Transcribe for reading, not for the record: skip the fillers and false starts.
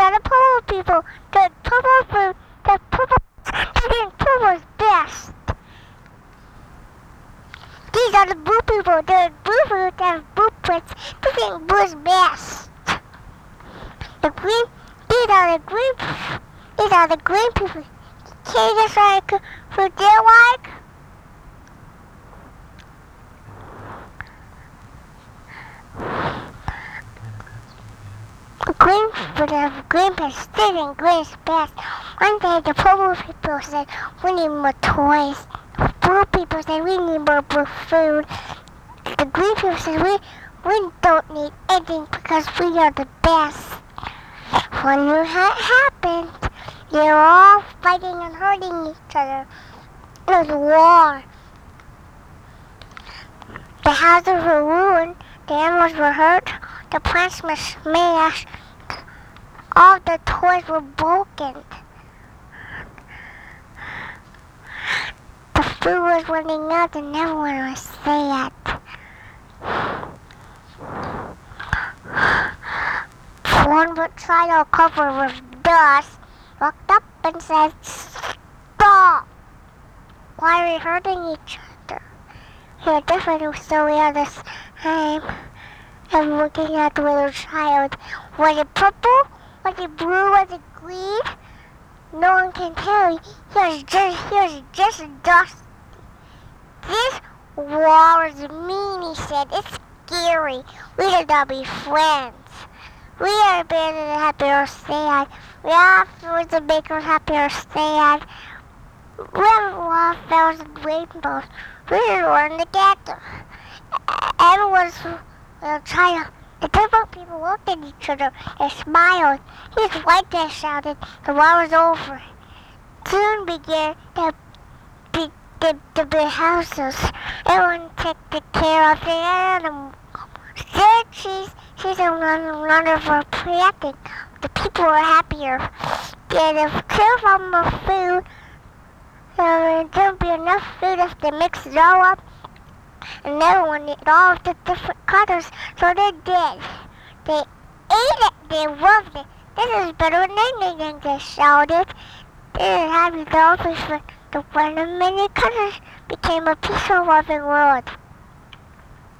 are the purple people. The purple food, the purple, thinking purple is best. These are the blue people. The blue food that have blueprints. They think blue is best. The green, these are the green people. Can you just like food they like? Green would have green pants, and green is best. One day the purple people said, we need more toys. The blue people said, we need more blue food. The green people said, we don't need anything because we are the best. When that happened, they were all fighting and hurting each other. It was war. The houses were ruined, the animals were hurt, the plants were smashed, all the toys were broken. The food was running out and everyone was sad. One would try to cover with dust, walked up and said, stop! Why are we hurting each other? We are different, so we are the same. I'm looking at the little child. Was it purple? Was it blue? Was it green? No one can tell. He was just dust. This war is mean, he said. It's scary. We should not be friends. We are better than happy or sad. We are afterwards to make us happy or sad. We have lost thousand rainbows. We should learn together. Everyone's trying to. The purple people looked at each other and smiled. His white man shouted, the war was over. Soon began the big houses. Everyone took care of the animals. Then she's a wonderful planting. The people were happier. They had care from the food. There wouldn't be enough food if they mixed it all up. And everyone ate all of the different colors, so they did. They ate it. They loved it. This is better than anything, they shouted. They didn't have the dolphins, but the one of many colors became a peaceful, loving world.